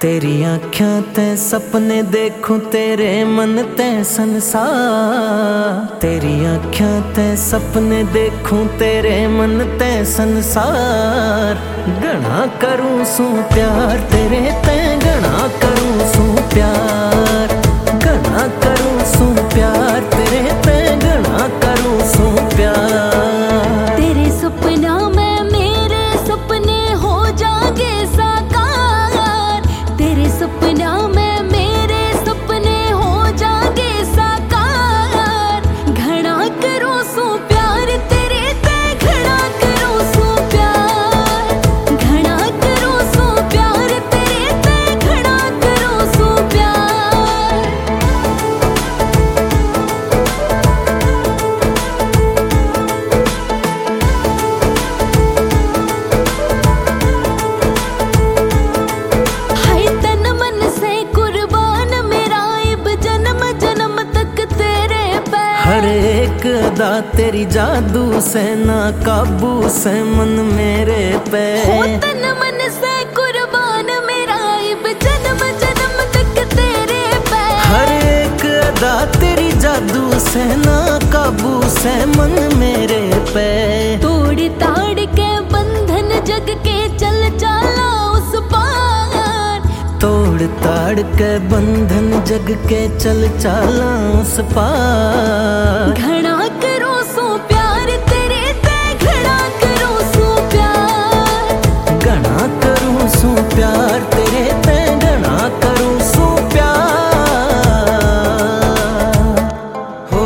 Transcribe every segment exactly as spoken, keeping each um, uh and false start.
तेरी आँखों ते सपने देखूं तेरे मन ते संसार। तेरी आँखों ते सपने देखूं तेरे मन ते संसार। घना करूं सू प्यार तेरे ते घना करूं सू प्यार। घना करूं सू प्यार तेरे ते घना करूं सू प्यार। तेरे सपना में मेरे सपने हो जागे साकार। तेरे सपना में मेरे सपने हो जागे साकार। घना करो सू प्यार तेरे ते घना करो सू प्यार। घना करो सू प्यार तेरे ते घना करो सू प्यार। हाय तन मन से कुर्बान मेरा इब जन्म जन्म तक तेरे पे। हर एक अदा तेरी जादू से ना काबू से मन मेरे पे। हो तन मन से कुर्बान मेरा इब जन्म जन्म तक तेरे पे। हर एक अदा तेरी जादू से ना काबू से मन मेरे पे। तोड़ ताड़ के बंधन जग के चल चाला उस पार। तोड़ ताड़ के बंधन जग के चल चाला उस पार। घना करो सो प्यार तेरे ते घना करो सो प्यार। घना करूं सू प्यार तेरे ते घना करूं सू प्यार। हो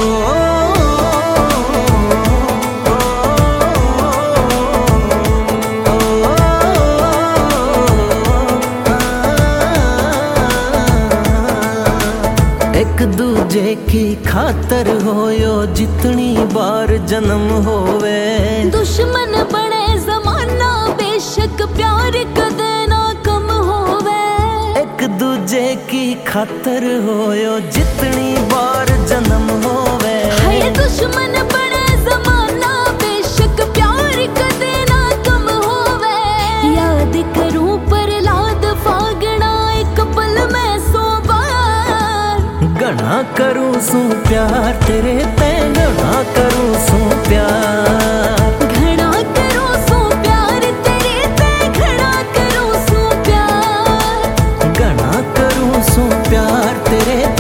एक दूजे की खातर होयो जितनी बार जन्म होवे। दुश्मन बने जमाना बेशक प्यार कदे ना कम होवे। एक दूजे की खातर होयो जितनी बार जन्म होवे। हाय दुश्मन बने जमाना बेशक प्यार कदे ना कम होवे। याद करूं पर लाद फागना एक पल में सौ बार। घना करूं सू प्यार तेरे ते घना करूं सू प्यार। घना करो सो प्यार तेरे ते घना करो सो प्यार। घना करूं सू प्यार तेरे